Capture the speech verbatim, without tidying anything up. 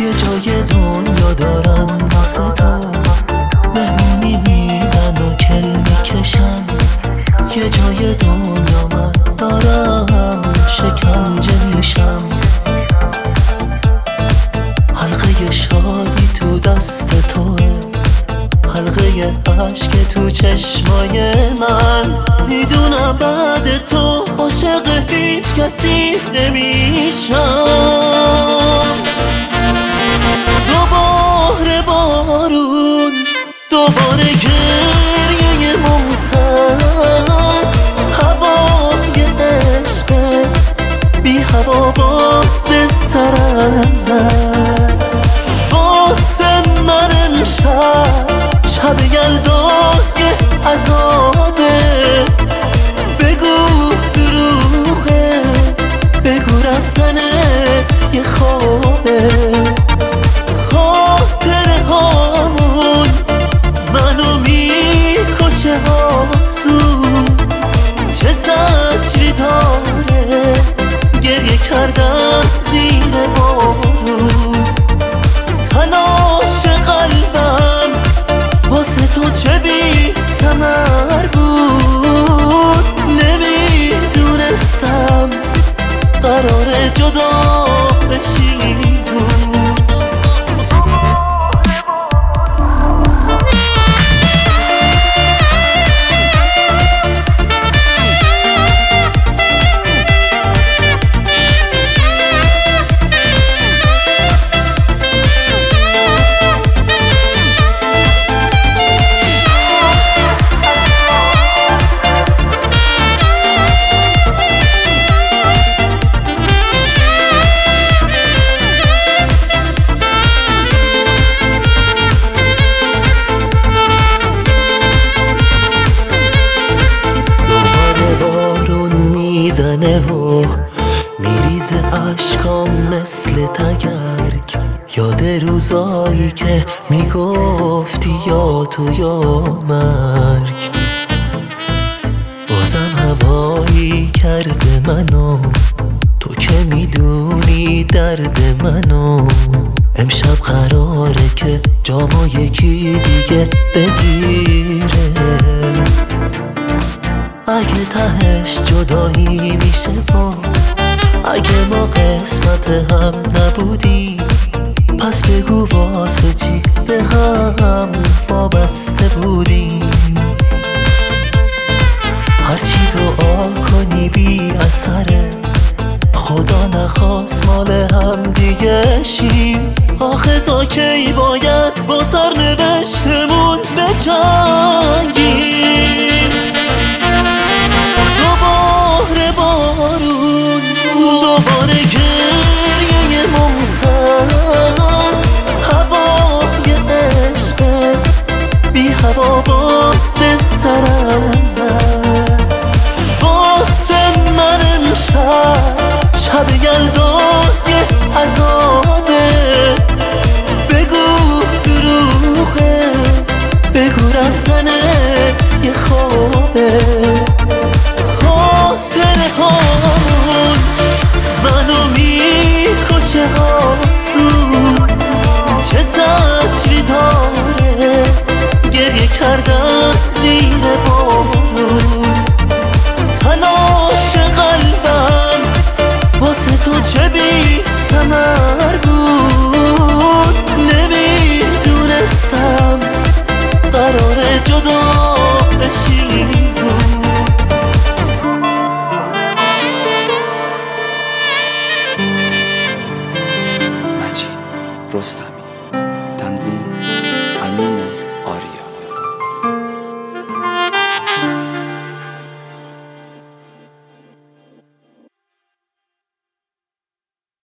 یه جای دنیا دارم واسه تو، مهمونی میدن و کل میکشن. یه جای دنیا من دارم شکنجه میشم. حلقه شادی تو دست توه، حلقه عشق تو چشمای من. میدونم بعد تو عاشق هیچ کسی نمیشم. دوباره بارون، دوباره گریه ممتد، هوای عشقت بی هوا باز به سرم زد. واسه من امشب شب یلدای عذابه. بگو دروغه، بگو رفتنت یه خوابه. خاطره هامون منو میکشه آسون. چه زجری داره گریه کردن زیر بارون. تلاش قلبم واسه تو چه بی ثمر بود. نمیدونستم قراره جدا بشیم زود. میزنه و میریزه عشقام مثل تگرگ. یاد روزایی که میگفتی یا تو یا مرگ. بازم هوایی کرده منو، تو که میدونی درد منو. امشب قراره که جامو یکی دیگه بگیره. اگه تهش جدایی میشه و اگه ما قسمت هم نبودیم، پس بگو واسه چی به هم وابسته بودیم. هرچی دعا کنی بی اثره، خدا نخواست مال هم دیگه شیم. آخه تا کی باید با سرنوشتمون بجنگیم؟ دوباره بارون، دوباره گریه ممتد، هوای عشقت بی هوا باز به سرم زد. واسه من امشب شب یلدای عذابه. بگو دروغه، بگو رفتنت یه خوابه. خاطره هامون منو میکشه آسون. چه زجری داره گریه کردن زیر بارون. تلاش قلبم واسه تو چه بی ثمر بود. نمیدونستم قراره جدا بشیم زود. مجید رستمی، تنظیم